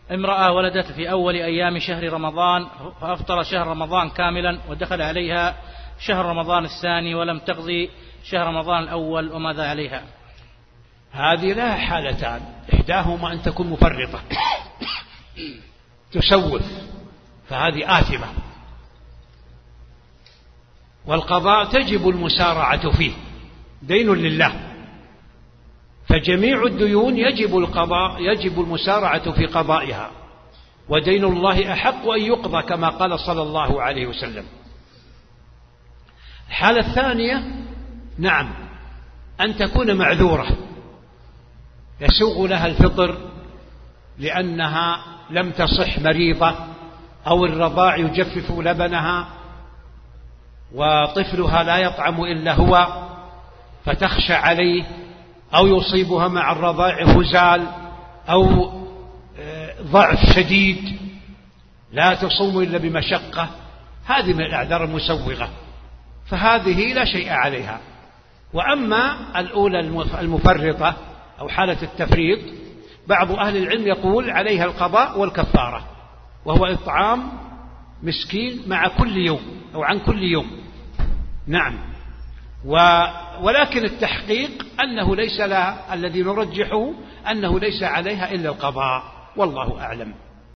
امرأة ولدت في أول أيام شهر رمضان فأفطر شهر رمضان كاملا ودخل عليها شهر رمضان الثاني ولم تقضي شهر رمضان الأول، وماذا عليها؟ هذه لها حالتان، إحداهما أن تكون مفرطة تسوف فهذه آثمة، والقضاء تجب المسارعة فيه، دين لله، فجميع الديون يجب المسارعة في قضائها، ودين الله أحق أن يقضى كما قال صلى الله عليه وسلم. الحالة الثانية نعم أن تكون معذورة يسوغ لها الفطر لأنها لم تصح مريضة، أو الرضاع يجفف لبنها وطفلها لا يطعم إلا هو فتخشى عليه، أو يصيبها مع الرضاع هزال أو ضعف شديد لا تصوم إلا بمشقة، هذه من الأعذار المسوغة، فهذه لا شيء عليها. وأما الأولى المفرطة أو حالة التفريط، بعض أهل العلم يقول عليها القضاء والكفارة، وهو إطعام مسكين مع كل يوم أو عن كل يوم. نعم، ولكن التحقيق أنه ليس لها، الذي نرجحه أنه ليس عليها إلا القضاء، والله أعلم.